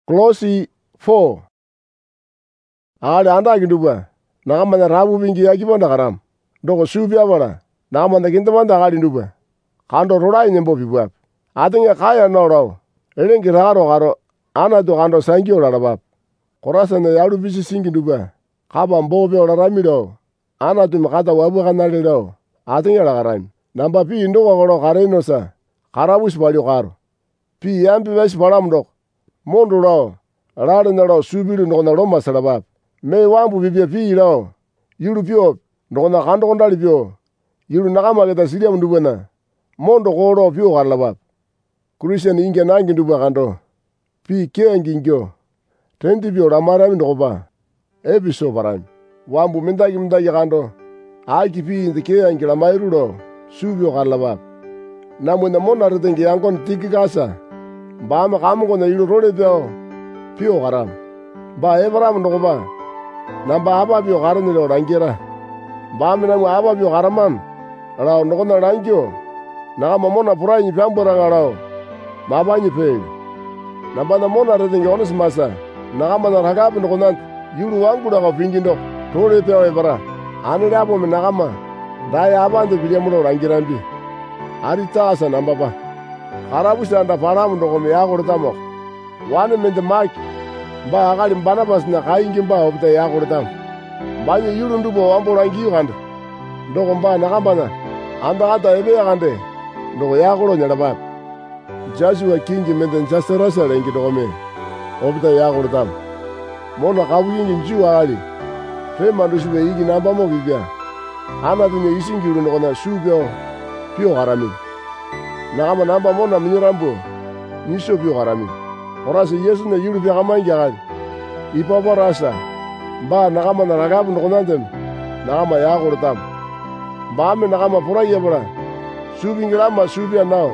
Kolosi 4. Ale andaki nduba nakamana rabu vingi yakibonda karam. Doko subia wala nakamana kintamanda akali nduba kando rolai nyembo pibwap. Atinga kaya noro elengi raro karo anatu kando sangio lalabap. Korasana yalu bisi singi nduba kaba mbobe olaramiro anatu makata wabu kanalero atinga lakaram. Namba pi ndoko kolo karenosa karabus balio karo. Pi yambi wes balam dok mondo lo raro nalo subilu nokona loma salabap. Me wambu bibia pi lo yulu pio nokona kando kondali pio yulu nakama kita siria mndubana mondo kolo pio karlabap. Christian inge nangi nduba kando pi kengi ngyo tendi pio ramarami nokoba episo param. Wambu mendaki kando aki pi indike angi la mairulo subio karlabap. Namuna mona retengi yangon tiki kasa Bama kamu kona yulu role pio karam. Ba Abraham nokoba namba apa pio karan nilo rangira. Bama namu apa pio karaman rao nokona rangio nakama mona purai nyi piambora rao maba nyi pe. Namba na mona retengi ones masa nakama na ragapi nokona yulu wangu na kapingindok role pio ebara. Anira apo me nakama daya abande biliamulo rangirambi. Arita asa namba ba. Karabus anda param ndoko me yakurtamo. Wane mende maki ba akali Barnabas na kaingi ba obta yakurtam. Banye yulu ndubo wambo rangi kanda. Ndoko mba nakambana anda kata ebe kande. Ndoko yakuro nyalabap. Joshua kingi mende njasarasa rengi ndoko me obta yakurtam. Mona kabuyingi njiwa akali. Fema ndushube higi namba mo bibia. Ana tunye isingi yulu ndoko na shubio pio karami. Nakama namba mona minyorambo nisho pio karami. Orasi Yesu na yulu pia kama injakali. Ipapa rasa ba nakama na ragabu nokonantem nakama yakurtam. Baame nakama pura yebra subingirama subia nao.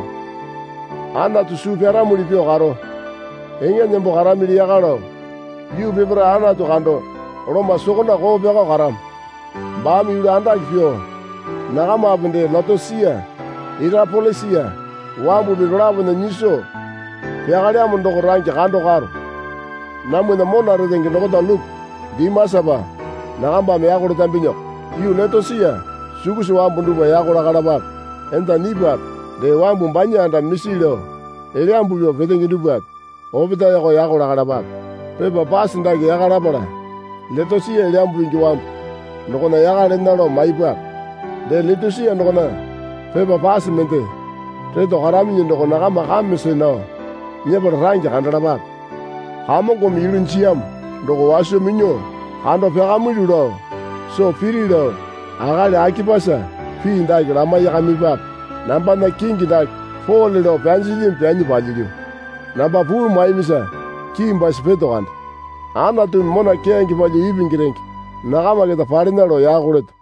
Ana tu subia ramuli pio karo. Enga nyembo karamili yakaro. Yu bebra ana tu kando Roma sokona ko pia karam. Baame yulu anda kipio nakama abende Laodicea Irapolesia wambu biglabu na niso piakali amu ndoko rangi kando karo. Namu na mona redengi ndoko da luk dimasaba nakamba me yakuro tambinyok. Yu Laodicea sukusu wambu nduba yakura kalabap. Enta nibap de wambu mbanya anda nisilo ele ambu yo vedengi ndubap obita yako yakura kalabap. Pepa pasi ndaki yakalabara Laodicea ele ambu ingi wambu ndoko na yakale nalo maibap. De Laodicea ndoko na pepa pasi mente Teto karami ndoko nakama kamise nao nyebra rangi kandalabap. Kamo komi yulu nchiam ndoko washo minyo kando pekamu yulo so pirilo akali akipasa pi ndaki lama yakamibap. Namba na kingi ndaki folilo pianjilim pianyi palilio. Namba puru maimisa kimba sipeto kanda. Ana tu mona kengi pali ibingirengi nakama kita parinalo yakulet.